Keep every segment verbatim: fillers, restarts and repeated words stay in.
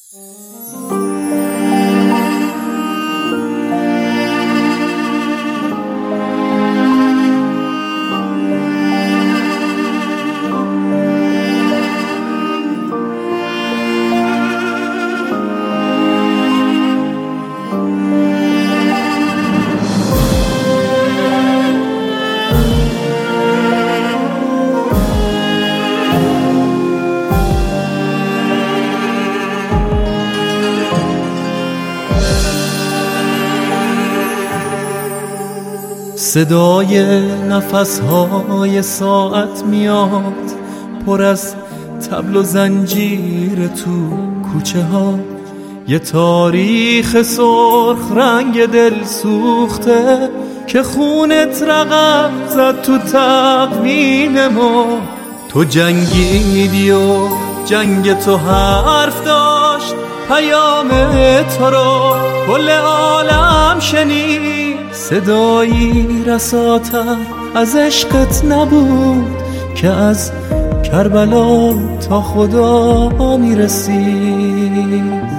صدای نفسهای ساعت میاد پر از طبل و زنجیر تو کوچه ها، یه تاریخ سرخ رنگ دل سوخته که خونت رقم زد تو تقویم ما. تو جنگیدی و جنگ تو حرف داشت، پیام تو رو کل عالم شنید. صدایی رساتر از عشقت نبود که از کربلا تا خدا میرسید.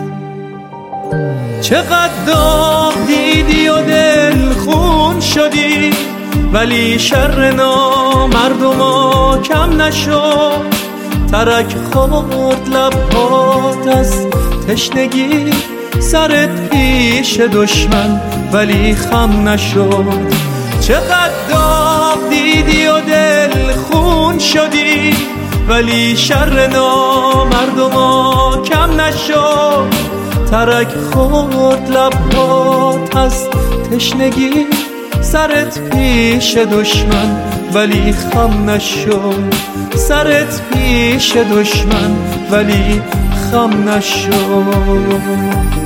چقدر داغ دیدی و دل خون شدی، ولی شر نامردما کم نشد. ترک خورد لبات از تشنگی، سرت پیش دشمن ولی خم نشد. چقدر داغ دیدی و دل خون شدی، ولی شر نامردما کم نشد. ترک خورد لبات از تشنگی، سرت پیش دشمن ولی خم نشد. سرت پیش دشمن ولی خم نشد.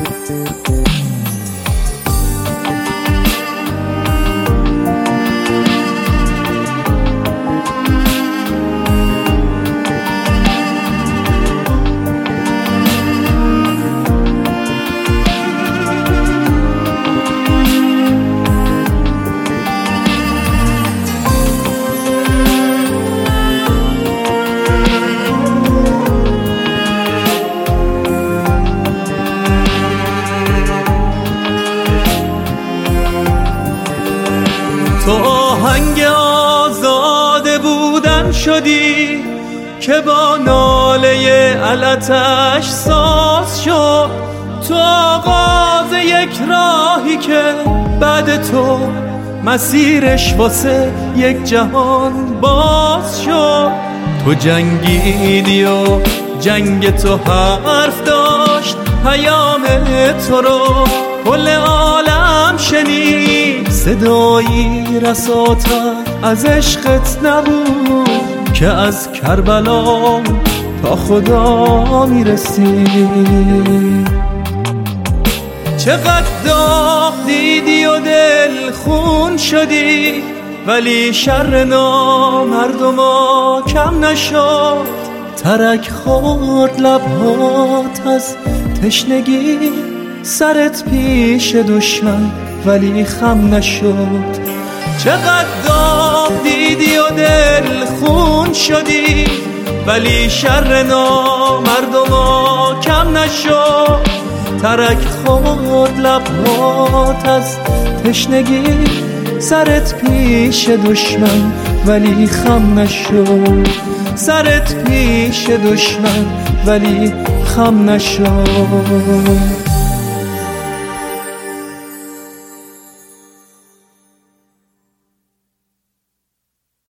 تو آهنگ آزاده بودن شدی که با ناله علتش ساز شد. تو آغاز یک راهی که بعد تو مسیرش واسه یک جهان باز شد. تو جنگیدی و جنگ تو حرف داشت، پیام تو رو کل عالم شنید. صدایی رساتر از عشقت نبود که از کربلا تا خدا میرسید. چقدر داغ دیدی و دل خون شدی، ولی شر نامردما کم نشد. ترک خورد لبات از تشنگی، سرت پیش دشمن ولی خم نشد. چقدر داغ دیدی و دل خون شدی، ولی شر نامردما کم نشد. ترک خورد لبات از تشنگی، سرت پیش دشمن ولی خم نشد. سرت پیش دشمن ولی خم نشد.